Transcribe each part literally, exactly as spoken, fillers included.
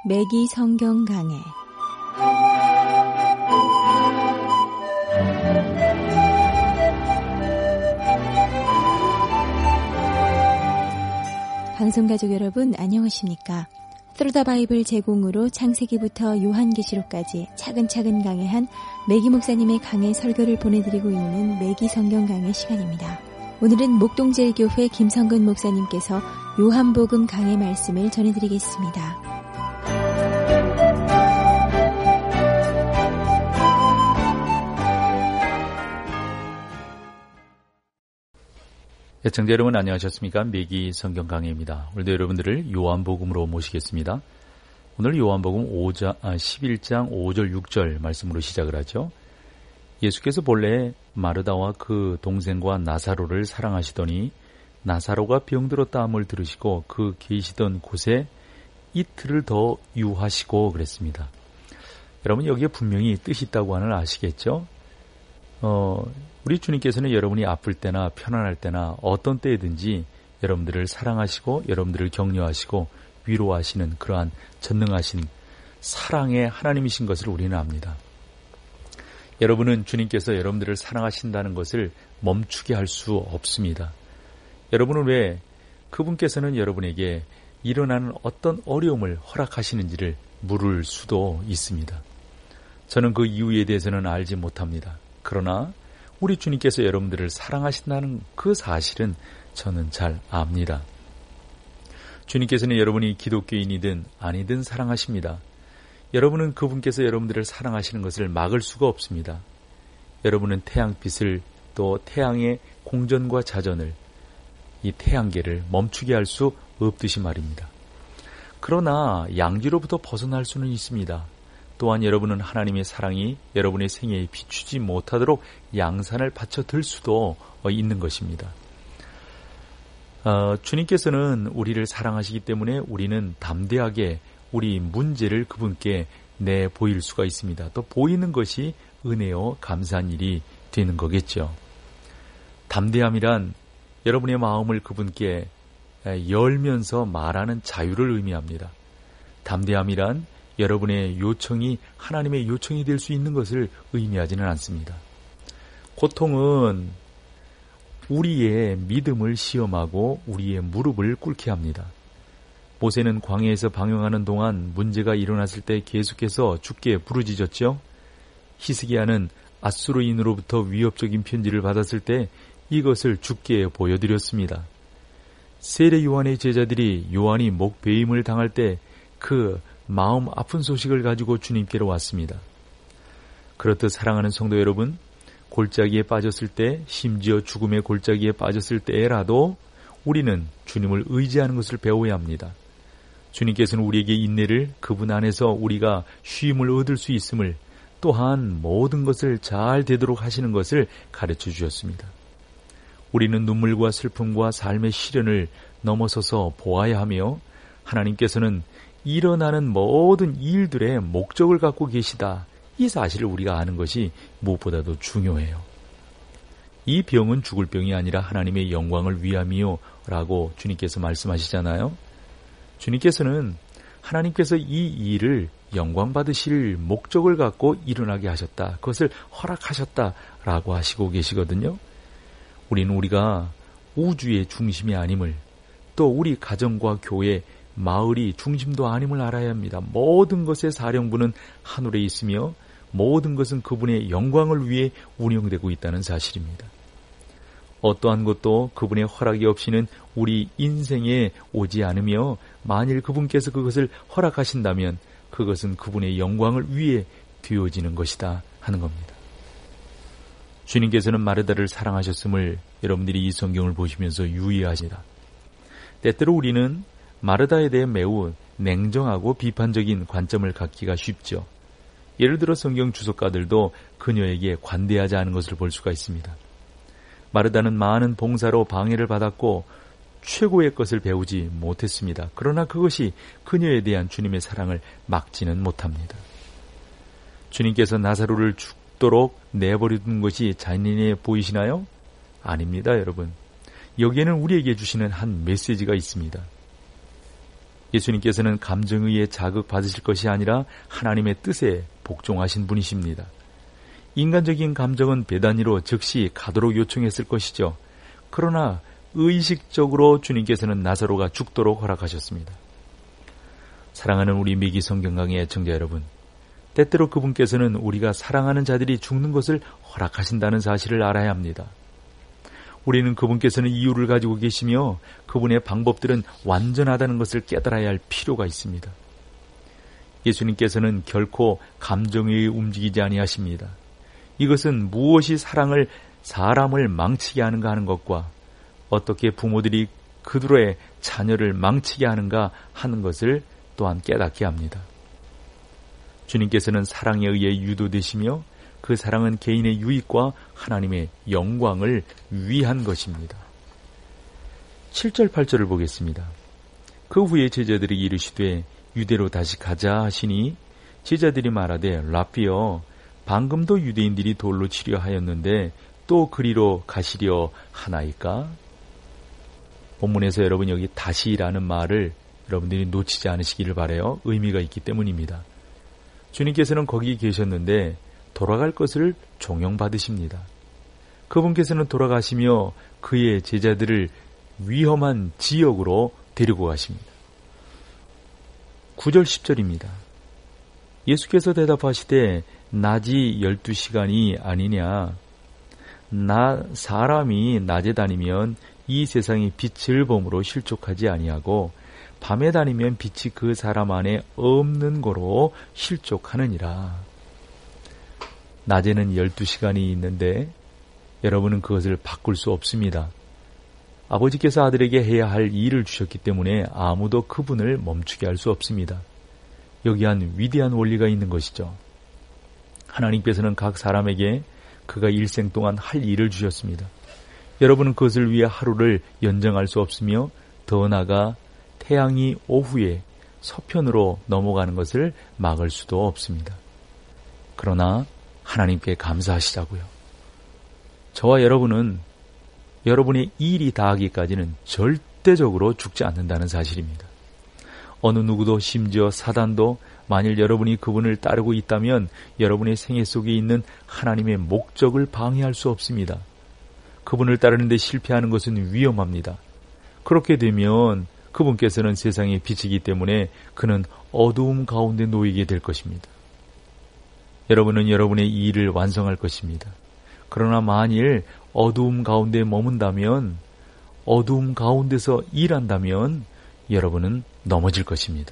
매기 성경 강해. 방송가족 여러분 안녕하십니까? 스루더 바이블 제공으로 창세기부터 요한계시록까지 차근차근 강해한 매기 목사님의 강해 설교를 보내드리고 있는 매기 성경 강해 시간입니다. 오늘은 목동제일교회 김성근 목사님께서 요한복음 강해 말씀을 전해드리겠습니다. 시청자 여러분 안녕하셨습니까? 매기 성경 강해입니다. 오늘도 여러분들을 요한복음으로 모시겠습니다. 오늘 요한복음 십일 장 오 절 육 절 말씀으로 시작을 하죠. 예수께서 본래 마르다와 그 동생과 나사로를 사랑하시더니 나사로가 병들었다함을 들으시고 그 계시던 곳에 이틀을 더 유하시고 그랬습니다. 여러분 여기에 분명히 뜻이 있다고 하는 아시겠죠? 어, 우리 주님께서는 여러분이 아플 때나 편안할 때나 어떤 때든지 여러분들을 사랑하시고 여러분들을 격려하시고 위로하시는 그러한 전능하신 사랑의 하나님이신 것을 우리는 압니다. 여러분은 주님께서 여러분들을 사랑하신다는 것을 멈추게 할 수 없습니다. 여러분은 왜 그분께서는 여러분에게 일어나는 어떤 어려움을 허락하시는지를 물을 수도 있습니다. 저는 그 이유에 대해서는 알지 못합니다. 그러나 우리 주님께서 여러분들을 사랑하신다는 그 사실은 저는 잘 압니다. 주님께서는 여러분이 기독교인이든 아니든 사랑하십니다. 여러분은 그분께서 여러분들을 사랑하시는 것을 막을 수가 없습니다. 여러분은 태양빛을 또 태양의 공전과 자전을 이 태양계를 멈추게 할 수 없듯이 말입니다. 그러나 양지로부터 벗어날 수는 있습니다. 또한 여러분은 하나님의 사랑이 여러분의 생애에 비추지 못하도록 양산을 받쳐 들 수도 있는 것입니다. 어, 주님께서는 우리를 사랑하시기 때문에 우리는 담대하게 우리 문제를 그분께 내보일 수가 있습니다. 또 보이는 것이 은혜요 감사한 일이 되는 거겠죠. 담대함이란 여러분의 마음을 그분께 열면서 말하는 자유를 의미합니다. 담대함이란 여러분의 요청이 하나님의 요청이 될 수 있는 것을 의미하지는 않습니다. 고통은 우리의 믿음을 시험하고 우리의 무릎을 꿇게 합니다. 모세는 광야에서 방황하는 동안 문제가 일어났을 때 계속해서 주께 부르짖었죠. 히스기야는 아수르인으로부터 위협적인 편지를 받았을 때 이것을 주께 보여드렸습니다. 세례 요한의 제자들이 요한이 목베임을 당할 때 그 마음 아픈 소식을 가지고 주님께로 왔습니다. 그렇듯 사랑하는 성도 여러분, 골짜기에 빠졌을 때, 심지어 죽음의 골짜기에 빠졌을 때라도 우리는 주님을 의지하는 것을 배워야 합니다. 주님께서는 우리에게 인내를 그분 안에서 우리가 쉼을 얻을 수 있음을 또한 모든 것을 잘 되도록 하시는 것을 가르쳐 주셨습니다. 우리는 눈물과 슬픔과 삶의 시련을 넘어서서 보아야 하며 하나님께서는 일어나는 모든 일들의 목적을 갖고 계시다. 이 사실을 우리가 아는 것이 무엇보다도 중요해요. 이 병은 죽을 병이 아니라 하나님의 영광을 위함이요 라고 주님께서 말씀하시잖아요. 주님께서는 하나님께서 이 일을 영광 받으실 목적을 갖고 일어나게 하셨다. 그것을 허락하셨다라고 하시고 계시거든요. 우리는 우리가 우주의 중심이 아님을, 또 우리 가정과 교회, 마을이 중심도 아님을 알아야 합니다. 모든 것의 사령부는 하늘에 있으며 모든 것은 그분의 영광을 위해 운영되고 있다는 사실입니다. 어떠한 것도 그분의 허락이 없이는 우리 인생에 오지 않으며 만일 그분께서 그것을 허락하신다면 그것은 그분의 영광을 위해 되어지는 것이다 하는 겁니다. 주님께서는 마르다를 사랑하셨음을 여러분들이 이 성경을 보시면서 유의하시라. 때때로 우리는 마르다에 대해 매우 냉정하고 비판적인 관점을 갖기가 쉽죠. 예를 들어 성경 주석가들도 그녀에게 관대하지 않은 것을 볼 수가 있습니다. 마르다는 많은 봉사로 방해를 받았고 최고의 것을 배우지 못했습니다. 그러나 그것이 그녀에 대한 주님의 사랑을 막지는 못합니다. 주님께서 나사로를 죽도록 내버려둔 것이 잔인해 보이시나요? 아닙니다, 여러분. 여기에는 우리에게 주시는 한 메시지가 있습니다. 예수님께서는 감정의에 자극받으실 것이 아니라 하나님의 뜻에 복종하신 분이십니다. 인간적인 감정은 베다니로 즉시 가도록 요청했을 것이죠. 그러나 의식적으로 주님께서는 나사로가 죽도록 허락하셨습니다. 사랑하는 우리 미기 성경강의 애청자 여러분, 때때로 그분께서는 우리가 사랑하는 자들이 죽는 것을 허락하신다는 사실을 알아야 합니다. 우리는 그분께서는 이유를 가지고 계시며 그분의 방법들은 완전하다는 것을 깨달아야 할 필요가 있습니다. 예수님께서는 결코 감정에 움직이지 아니하십니다. 이것은 무엇이 사랑을 사람을 망치게 하는가 하는 것과 어떻게 부모들이 그들의 자녀를 망치게 하는가 하는 것을 또한 깨닫게 합니다. 주님께서는 사랑에 의해 유도되시며 그 사랑은 개인의 유익과 하나님의 영광을 위한 것입니다. 칠 절 팔 절을 보겠습니다. 그 후에 제자들이 이르시되 유대로 다시 가자 하시니 제자들이 말하되 라피여 방금도 유대인들이 돌로 치려 하였는데 또 그리로 가시려 하나이까? 본문에서 여러분 여기 다시라는 말을 여러분들이 놓치지 않으시기를 바라요. 의미가 있기 때문입니다. 주님께서는 거기 계셨는데 돌아갈 것을 종용받으십니다. 그분께서는 돌아가시며 그의 제자들을 위험한 지역으로 데리고 가십니다. 구 절 십 절입니다. 예수께서 대답하시되 낮이 열두 시간이 아니냐. 나 사람이 낮에 다니면 이 세상의 빛을 범으로 실족하지 아니하고 밤에 다니면 빛이 그 사람 안에 없는 거로 실족하느니라. 낮에는 열두 시간이 있는데 여러분은 그것을 바꿀 수 없습니다. 아버지께서 아들에게 해야 할 일을 주셨기 때문에 아무도 그분을 멈추게 할 수 없습니다. 여기한 위대한 원리가 있는 것이죠. 하나님께서는 각 사람에게 그가 일생 동안 할 일을 주셨습니다. 여러분은 그것을 위해 하루를 연장할 수 없으며 더 나아가 태양이 오후에 서편으로 넘어가는 것을 막을 수도 없습니다. 그러나 하나님께 감사하시자고요. 저와 여러분은 여러분의 일이 다하기까지는 절대적으로 죽지 않는다는 사실입니다. 어느 누구도 심지어 사단도 만일 여러분이 그분을 따르고 있다면 여러분의 생애 속에 있는 하나님의 목적을 방해할 수 없습니다. 그분을 따르는 데 실패하는 것은 위험합니다. 그렇게 되면 그분께서는 세상의 빛이기 때문에 그는 어두움 가운데 놓이게 될 것입니다. 여러분은 여러분의 일을 완성할 것입니다. 그러나 만일 어두움 가운데 머문다면, 어두움 가운데서 일한다면 여러분은 넘어질 것입니다.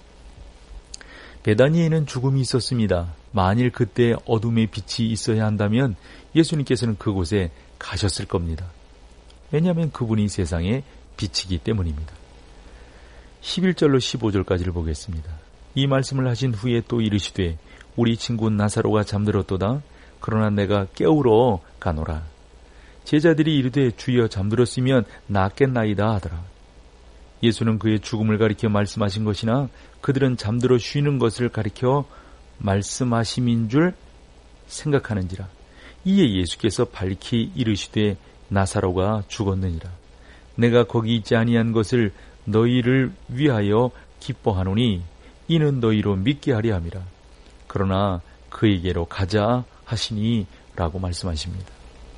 베다니에는 죽음이 있었습니다. 만일 그때 어둠의 빛이 있어야 한다면 예수님께서는 그곳에 가셨을 겁니다. 왜냐하면 그분이 세상의 빛이기 때문입니다. 십일 절로 십오 절까지를 보겠습니다. 이 말씀을 하신 후에 또 이르시되 우리 친구 나사로가 잠들었도다. 그러나 내가 깨우러 가노라. 제자들이 이르되 주여 잠들었으면 낫겠나이다 하더라. 예수는 그의 죽음을 가리켜 말씀하신 것이나 그들은 잠들어 쉬는 것을 가리켜 말씀하심인 줄 생각하는지라. 이에 예수께서 밝히 이르시되 나사로가 죽었느니라. 내가 거기 있지 아니한 것을 너희를 위하여 기뻐하노니 이는 너희로 믿게 하려 함이라. 그러나 그에게로 가자 하시니 라고 말씀하십니다.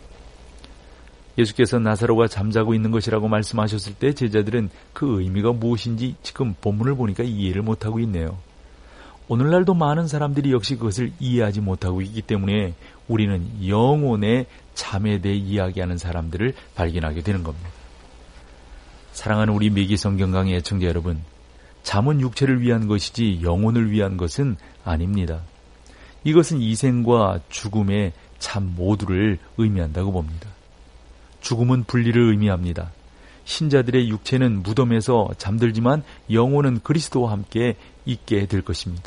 예수께서 나사로가 잠자고 있는 것이라고 말씀하셨을 때 제자들은 그 의미가 무엇인지 지금 본문을 보니까 이해를 못하고 있네요. 오늘날도 많은 사람들이 역시 그것을 이해하지 못하고 있기 때문에 우리는 영혼의 잠에 대해 이야기하는 사람들을 발견하게 되는 겁니다. 사랑하는 우리 미기 성경강의 애청자 여러분, 잠은 육체를 위한 것이지 영혼을 위한 것은 아닙니다. 이것은 이생과 죽음의 잠 모두를 의미한다고 봅니다. 죽음은 분리를 의미합니다. 신자들의 육체는 무덤에서 잠들지만 영혼은 그리스도와 함께 있게 될 것입니다.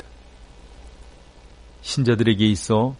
신자들에게 있어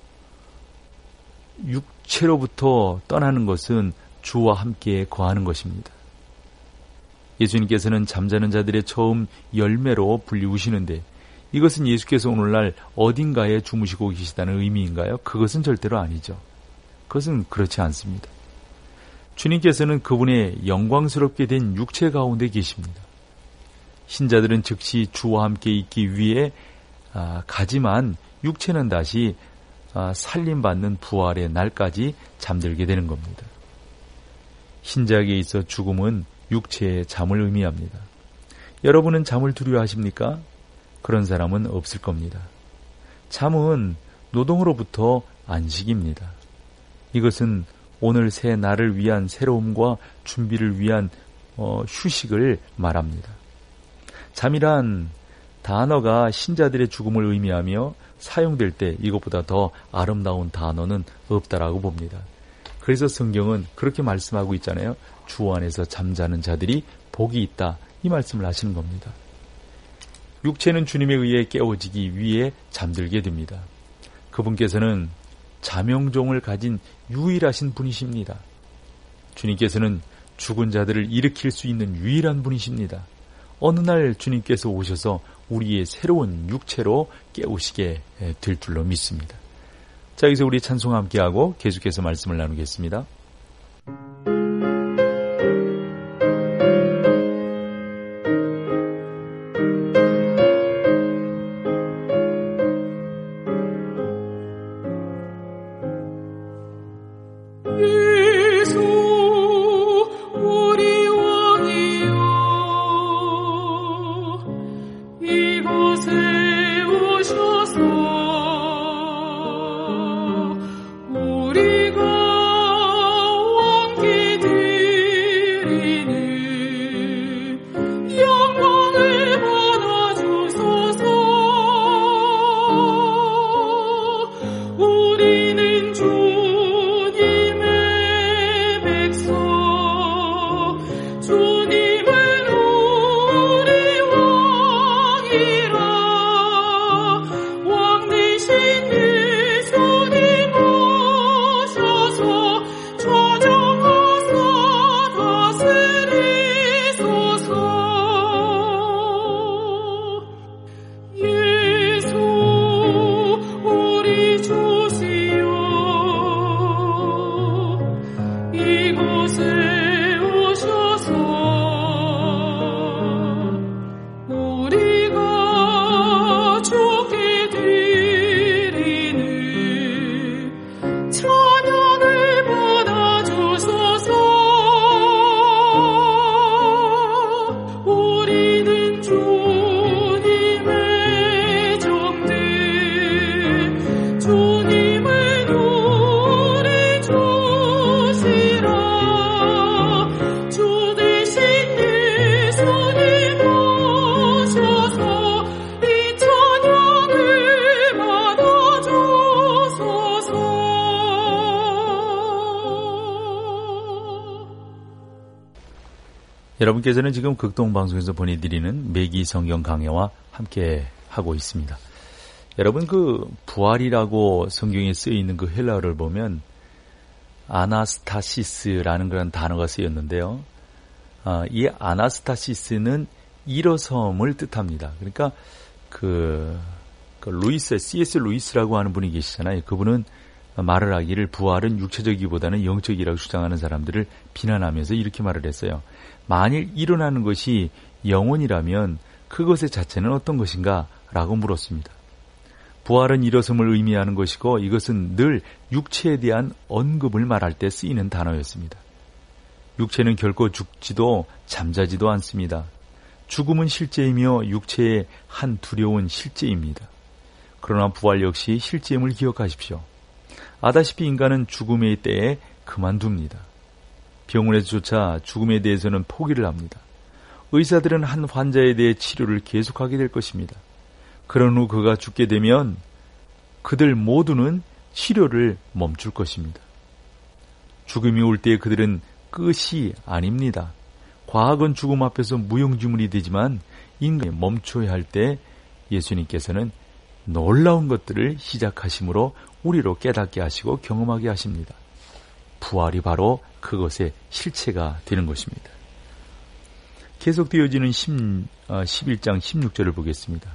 육체로부터 떠나는 것은 주와 함께 거하는 것입니다. 예수님께서는 잠자는 자들의 처음 열매로 불리우시는데 이것은 예수께서 오늘날 어딘가에 주무시고 계시다는 의미인가요? 그것은 절대로 아니죠. 그것은 그렇지 않습니다. 주님께서는 그분의 영광스럽게 된 육체 가운데 계십니다. 신자들은 즉시 주와 함께 있기 위해 아, 가지만 육체는 다시 아, 살림받는 부활의 날까지 잠들게 되는 겁니다. 신자에게 있어 죽음은 육체의 잠을 의미합니다. 여러분은 잠을 두려워하십니까? 그런 사람은 없을 겁니다. 잠은 노동으로부터 안식입니다. 이것은 오늘 새 날을 위한 새로움과 준비를 위한 어, 휴식을 말합니다. 잠이란 단어가 신자들의 죽음을 의미하며 사용될 때 이것보다 더 아름다운 단어는 없다라고 봅니다. 그래서 성경은 그렇게 말씀하고 있잖아요. 주 안에서 잠자는 자들이 복이 있다. 이 말씀을 하시는 겁니다. 육체는 주님에 의해 깨워지기 위해 잠들게 됩니다. 그분께서는 자명종을 가진 유일하신 분이십니다. 주님께서는 죽은 자들을 일으킬 수 있는 유일한 분이십니다. 어느 날 주님께서 오셔서 우리의 새로운 육체로 깨우시게 될 줄로 믿습니다. 자, 여기서 우리 찬송 함께하고 계속해서 말씀을 나누겠습니다. 여러분께서는 지금 극동방송에서 보내드리는 매기 성경 강해와 함께 하고 있습니다. 여러분, 그 부활이라고 성경에 쓰여 있는 그 헬라어를 보면 아나스타시스라는 그런 단어가 쓰였는데요. 아, 이 아나스타시스는 일어섬을 뜻합니다. 그러니까 그, 그 루이스, 씨에스 루이스라고 하는 분이 계시잖아요. 그분은 말을 하기를 부활은 육체적이기보다는 영적이라고 주장하는 사람들을 비난하면서 이렇게 말을 했어요. 만일 일어나는 것이 영혼이라면 그것의 자체는 어떤 것인가? 라고 물었습니다. 부활은 일어섬을 의미하는 것이고 이것은 늘 육체에 대한 언급을 말할 때 쓰이는 단어였습니다. 육체는 결코 죽지도 잠자지도 않습니다. 죽음은 실제이며 육체의 한 두려운 실제입니다. 그러나 부활 역시 실제임을 기억하십시오. 아다시피 인간은 죽음의 때에 그만둡니다. 병원에서조차 죽음에 대해서는 포기를 합니다. 의사들은 한 환자에 대해 치료를 계속하게 될 것입니다. 그런 후 그가 죽게 되면 그들 모두는 치료를 멈출 것입니다. 죽음이 올 때 그들은 끝이 아닙니다. 과학은 죽음 앞에서 무용지물이 되지만 인간이 멈춰야 할 때 예수님께서는 놀라운 것들을 시작하심으로 우리로 깨닫게 하시고 경험하게 하십니다. 부활이 바로 그것의 실체가 되는 것입니다. 계속되어지는 십일 장 십육 절을 보겠습니다.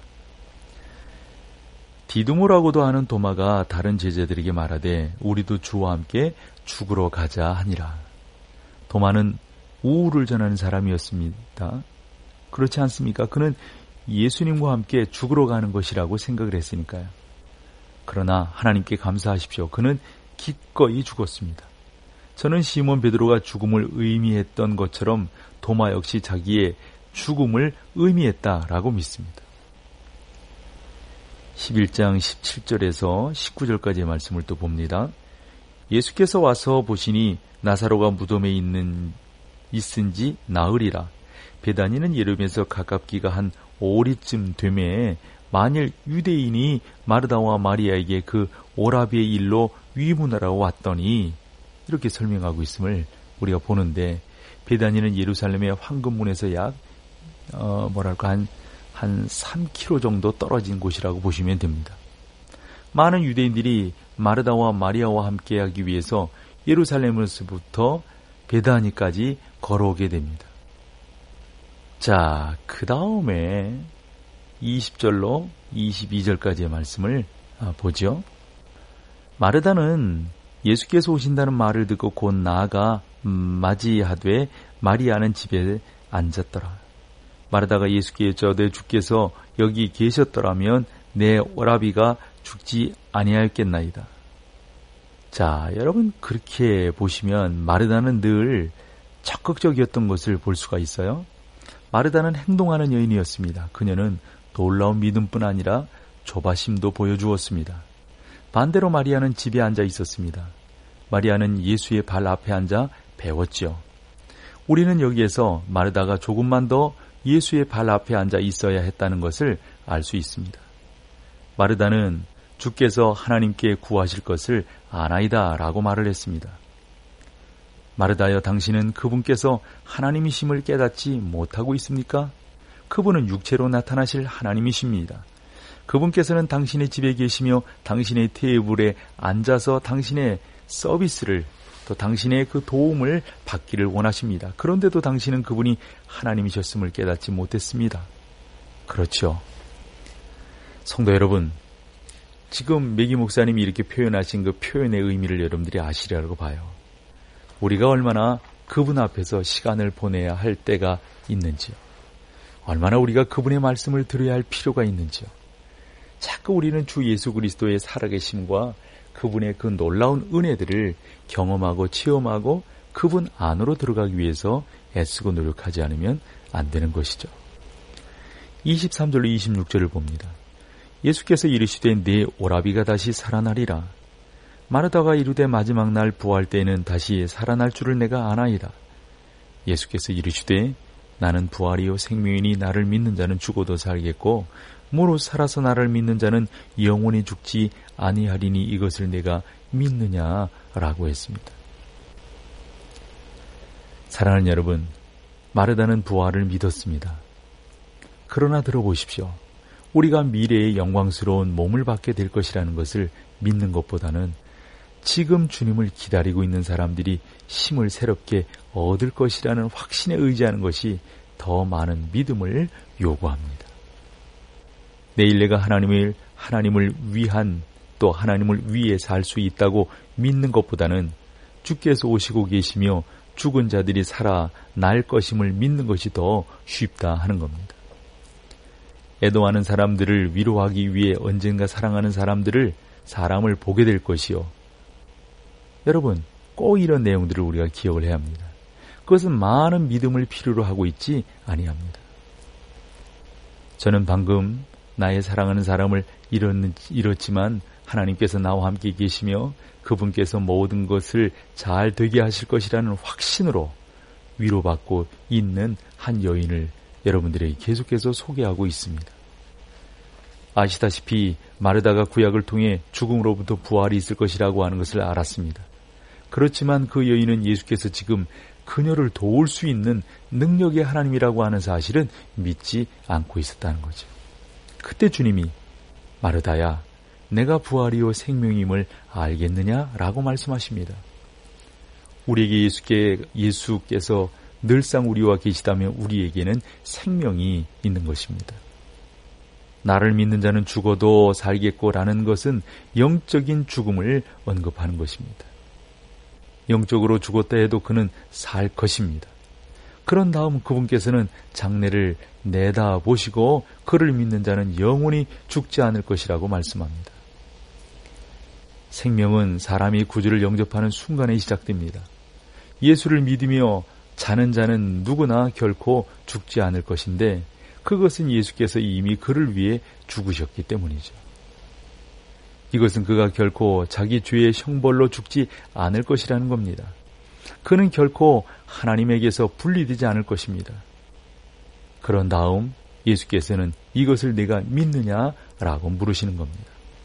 디두모라고도 하는 도마가 다른 제자들에게 말하되 우리도 주와 함께 죽으러 가자 하니라. 도마는 우울을 전하는 사람이었습니다. 그렇지 않습니까? 그는 예수님과 함께 죽으러 가는 것이라고 생각을 했으니까요. 그러나 하나님께 감사하십시오. 그는 기꺼이 죽었습니다. 저는 시몬 베드로가 죽음을 의미했던 것처럼 도마 역시 자기의 죽음을 의미했다라고 믿습니다. 십일 장 십칠 절에서 십구 절까지의 말씀을 또 봅니다. 예수께서 와서 보시니 나사로가 무덤에 있는, 있은지 나으리라. 베다니는 예루살렘에서 가깝기가 한 오리쯤 되매 만일 유대인이 마르다와 마리아에게 그 오라비의 일로 위문하러 왔더니, 이렇게 설명하고 있음을 우리가 보는데, 베다니는 예루살렘의 황금문에서 약 어, 뭐랄까 한, 한 삼 킬로미터 정도 떨어진 곳이라고 보시면 됩니다. 많은 유대인들이 마르다와 마리아와 함께하기 위해서 예루살렘에서부터 베다니까지 걸어오게 됩니다. 자, 그 다음에 이십 절로 이십이 절까지의 말씀을 보죠. 마르다는 예수께서 오신다는 말을 듣고 곧 나아가 맞이하되 마리아는 집에 앉았더라. 마르다가 예수께 여쭤되 주께서 여기 계셨더라면 내 오라비가 죽지 아니하였겠나이다. 자, 여러분 그렇게 보시면 마르다는 늘 적극적이었던 것을 볼 수가 있어요. 마르다는 행동하는 여인이었습니다. 그녀는 놀라운 믿음뿐 아니라 조바심도 보여주었습니다. 반대로 마리아는 집에 앉아 있었습니다. 마리아는 예수의 발 앞에 앉아 배웠지요. 우리는 여기에서 마르다가 조금만 더 예수의 발 앞에 앉아 있어야 했다는 것을 알 수 있습니다. 마르다는 주께서 하나님께 구하실 것을 아나이다 라고 말을 했습니다. 마르다여, 당신은 그분께서 하나님이심을 깨닫지 못하고 있습니까? 그분은 육체로 나타나실 하나님이십니다. 그분께서는 당신의 집에 계시며 당신의 테이블에 앉아서 당신의 서비스를, 또 당신의 그 도움을 받기를 원하십니다. 그런데도 당신은 그분이 하나님이셨음을 깨닫지 못했습니다. 그렇죠. 성도 여러분, 지금 매기 목사님이 이렇게 표현하신 그 표현의 의미를 여러분들이 아시리라고 봐요. 우리가 얼마나 그분 앞에서 시간을 보내야 할 때가 있는지요. 얼마나 우리가 그분의 말씀을 들어야 할 필요가 있는지요. 자꾸 우리는 주 예수 그리스도의 살아계심과 그분의 그 놀라운 은혜들을 경험하고 체험하고 그분 안으로 들어가기 위해서 애쓰고 노력하지 않으면 안 되는 것이죠. 이십삼 절로 이십육 절을 봅니다. 예수께서 이르시되 네 오라비가 다시 살아나리라. 마르다가 이르되 마지막 날 부활 때에는 다시 살아날 줄을 내가 아나이다. 예수께서 이르시되 나는 부활이요 생명이니 나를 믿는 자는 죽어도 살겠고 무릇 살아서 나를 믿는 자는 영원히 죽지 아니하리니 이것을 내가 믿느냐라고 했습니다. 사랑하는 여러분, 마르다는 부활을 믿었습니다. 그러나 들어보십시오. 우리가 미래의 영광스러운 몸을 받게 될 것이라는 것을 믿는 것보다는 지금 주님을 기다리고 있는 사람들이 힘을 새롭게 얻을 것이라는 확신에 의지하는 것이 더 많은 믿음을 요구합니다. 내일 내가 하나님을, 하나님을 위한 또 하나님을 위해 살 수 있다고 믿는 것보다는 주께서 오시고 계시며 죽은 자들이 살아날 것임을 믿는 것이 더 쉽다 하는 겁니다. 애도하는 사람들을 위로하기 위해 언젠가 사랑하는 사람들을 사람을 보게 될 것이요. 여러분, 꼭 이런 내용들을 우리가 기억을 해야 합니다. 그것은 많은 믿음을 필요로 하고 있지 아니합니다. 저는 방금 나의 사랑하는 사람을 잃었지만 하나님께서 나와 함께 계시며 그분께서 모든 것을 잘 되게 하실 것이라는 확신으로 위로받고 있는 한 여인을 여러분들에게 계속해서 소개하고 있습니다. 아시다시피 마르다가 구약을 통해 죽음으로부터 부활이 있을 것이라고 하는 것을 알았습니다. 그렇지만 그 여인은 예수께서 지금 그녀를 도울 수 있는 능력의 하나님이라고 하는 사실은 믿지 않고 있었다는 거죠. 그때 주님이 마르다야, 내가 부활이요 생명임을 알겠느냐라고 말씀하십니다. 우리에게 예수께, 예수께서 늘상 우리와 계시다면 우리에게는 생명이 있는 것입니다. 나를 믿는 자는 죽어도 살겠고라는 것은 영적인 죽음을 언급하는 것입니다. 영적으로 죽었다 해도 그는 살 것입니다. 그런 다음 그분께서는 장래를 내다보시고 그를 믿는 자는 영원히 죽지 않을 것이라고 말씀합니다. 생명은 사람이 구주를 영접하는 순간에 시작됩니다. 예수를 믿으며 자는 자는 누구나 결코 죽지 않을 것인데 그것은 예수께서 이미 그를 위해 죽으셨기 때문이죠. 이것은 그가 결코 자기 죄의 형벌로 죽지 않을 것이라는 겁니다. 그는 결코 하나님에게서 분리되지 않을 것입니다. 그런 다음 예수께서는 이것을 내가 믿느냐라고 물으시는 겁니다.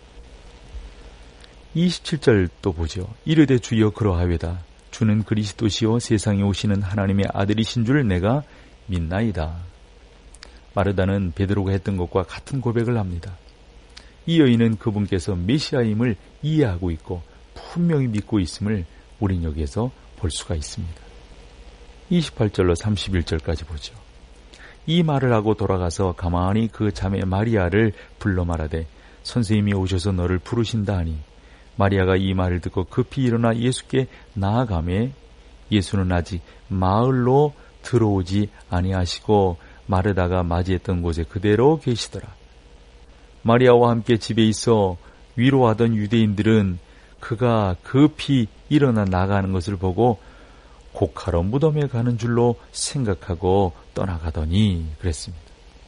이십칠 절 또 보죠. 이르되 주여 그러하외다. 주는 그리스도시요 세상에 오시는 하나님의 아들이신 줄 내가 믿나이다. 마르다는 베드로가 했던 것과 같은 고백을 합니다. 이 여인은 그분께서 메시아임을 이해하고 있고 분명히 믿고 있음을 우린 여기에서 볼 수가 있습니다. 이십팔 절로 삼십일 절까지 보죠. 이 말을 하고 돌아가서 가만히 그 자매 마리아를 불러 말하되 선생님이 오셔서 너를 부르신다 하니 마리아가 이 말을 듣고 급히 일어나 예수께 나아가매 예수는 아직 마을로 들어오지 아니하시고 마르다가 맞이했던 곳에 그대로 계시더라. 마리아와 함께 집에 있어 위로하던 유대인들은 그가 급히 일어나 나가는 것을 보고 곡하러 무덤에 가는 줄로 생각하고 떠나가더니 그랬습니다.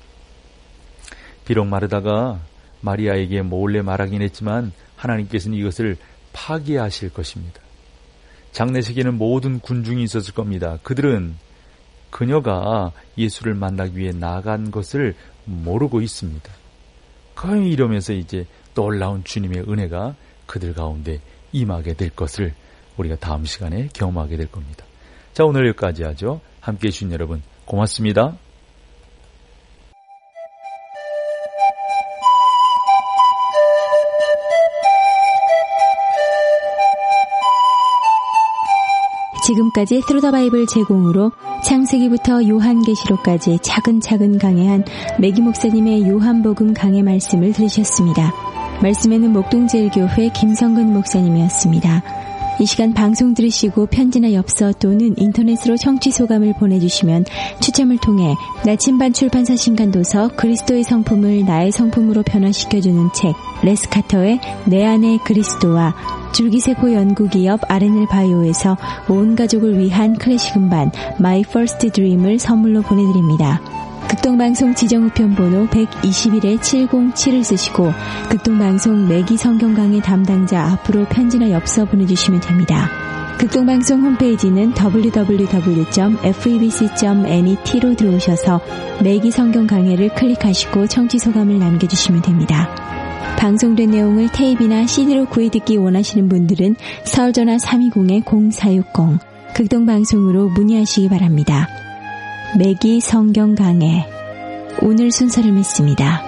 비록 마르다가 마리아에게 몰래 말하긴 했지만 하나님께서는 이것을 파기하실 것입니다. 장례식에는 모든 군중이 있었을 겁니다. 그들은 그녀가 예수를 만나기 위해 나간 것을 모르고 있습니다. 거의 이러면서 이제 놀라운 주님의 은혜가 그들 가운데 임하게 될 것을 우리가 다음 시간에 경험하게 될 겁니다. 자, 오늘 여기까지 하죠. 함께해 주신 여러분 고맙습니다. 지금까지 Through the Bible 제공으로 창세기부터 요한계시록까지 차근차근 강해한 매기 목사님의 요한복음 강해 말씀을 들으셨습니다. 말씀에는 목동제일교회 김성근 목사님이었습니다. 이 시간 방송 들으시고 편지나 엽서 또는 인터넷으로 청취 소감을 보내주시면 추첨을 통해 나침반 출판사 신간도서 그리스도의 성품을 나의 성품으로 변화시켜주는 책 레스카터의 내 안의 그리스도와 줄기세포 연구기업 알엔엘 바이오에서 온 가족을 위한 클래식 음반 My First Dream을 선물로 보내드립니다. 극동방송 지정우편번호 백이십일 칠공칠을 쓰시고 극동방송 매기 성경강의 담당자 앞으로 편지나 엽서 보내주시면 됩니다. 극동방송 홈페이지는 더블유 더블유 더블유 점 에프이비씨 점 net로 들어오셔서 매기 성경강해를 클릭하시고 청취소감을 남겨주시면 됩니다. 방송된 내용을 테이프나 씨디로 구해듣기 원하시는 분들은 서울전화 삼이공 공사육공 극동방송으로 문의하시기 바랍니다. 매기 성경 강해 오늘 순서를 맺습니다.